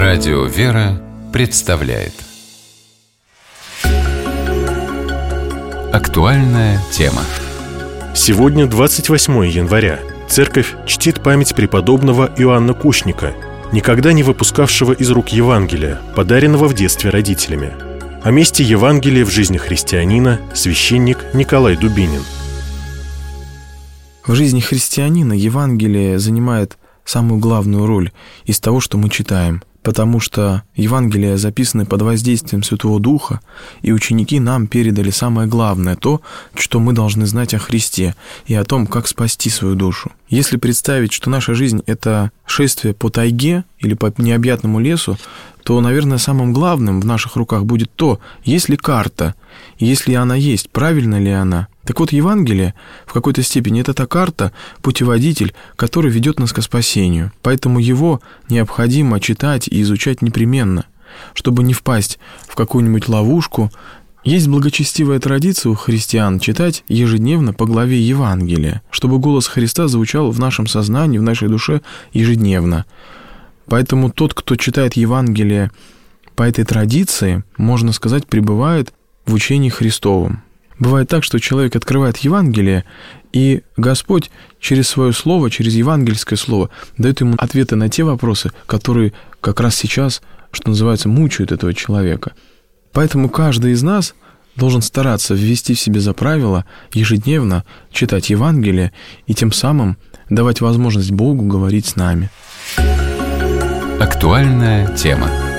Радио «Вера» представляет актуальная тема. Сегодня 28 января. Церковь чтит память преподобного Иоанна Кущника, никогда не выпускавшего из рук Евангелия, подаренного в детстве родителями. О месте Евангелия в жизни христианина священник Николай Дубинин. В жизни христианина Евангелие занимает самую главную роль из того, что мы читаем, потому что Евангелия записаны под воздействием Святого Духа, и ученики нам передали самое главное, то, что мы должны знать о Христе и о том, как спасти свою душу. Если представить, что наша жизнь — это шествие по тайге или по необъятному лесу, то, наверное, самым главным в наших руках будет то, есть ли карта, и если она есть, правильно ли она. Так вот, Евангелие в какой-то степени — это та карта, путеводитель, который ведет нас к спасению. Поэтому его необходимо читать и изучать непременно, чтобы не впасть в какую-нибудь ловушку. Есть благочестивая традиция у христиан читать ежедневно по главе Евангелия, чтобы голос Христа звучал в нашем сознании, в нашей душе ежедневно. Поэтому тот, кто читает Евангелие по этой традиции, можно сказать, пребывает в учении Христовом. Бывает так, что человек открывает Евангелие, и Господь через свое слово, через евангельское слово, дает ему ответы на те вопросы, которые как раз сейчас, что называется, мучают этого человека. Поэтому каждый из нас должен стараться ввести в себе за правило ежедневно читать Евангелие и тем самым давать возможность Богу говорить с нами. Актуальная тема.